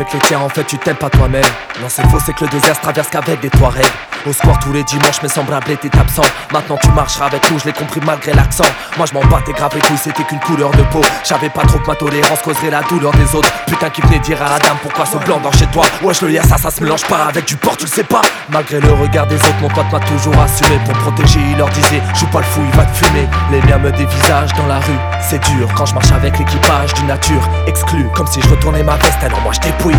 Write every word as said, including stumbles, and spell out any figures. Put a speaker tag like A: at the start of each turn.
A: Avec les tiens en fait tu t'aimes pas toi-même. Non c'est faux, c'est que le désert se traverse qu'avec des Touaregs. Au square tous les dimanches mais semblable était absent. Maintenant tu marcheras avec nous, je l'ai compris malgré l'accent. Moi je m'en battais grave les couilles, c'était qu'une couleur de peau. J'avais pas trop que ma tolérance causerait la douleur des autres. Putain qui venait dire à la dame pourquoi ce blanc dans chez toi. Wesh le lien ça, ça se mélange pas avec du porc, tu le sais pas. Malgré le regard des autres, mon pote m'a toujours assumé. Pour me protéger il leur disait, joue pas le fou il va te fumer. Les miens me dévisagent dans la rue, c'est dur quand je marche avec l'équipage d'une nature exclue. Comme si je retournais ma veste, alors moi je dépouille